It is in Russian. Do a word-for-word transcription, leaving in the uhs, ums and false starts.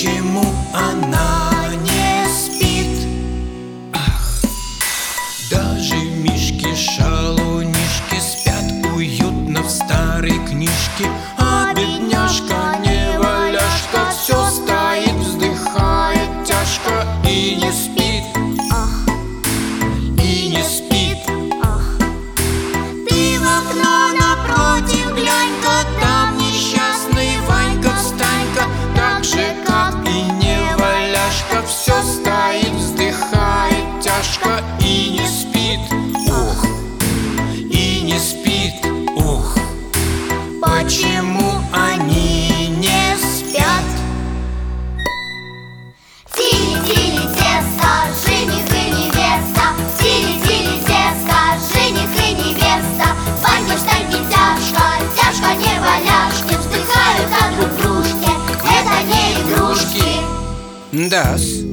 почему она не спит? Ах! Даже мишки-шалунишки спят уютно в старой книжке, а бедняжка неваляшка все стоит, вздыхает тяжко и не спит. Ах, И не спит. ах. Ты в окно напротив глянь-ка, там несчастный Ванька, встань-ка, так же, как и неваляшка, все стоит, вздыхает тяжко и не спит. Ох, и не спит. Ох, почему они не спят? Тили-тили тесто, жених и невеста. Тили-тили тесто, жених и невеста. Ванька, встаньки тяжко, тяжко неваляшки вздыхают от друг дружки. Это не игрушки. Да-с.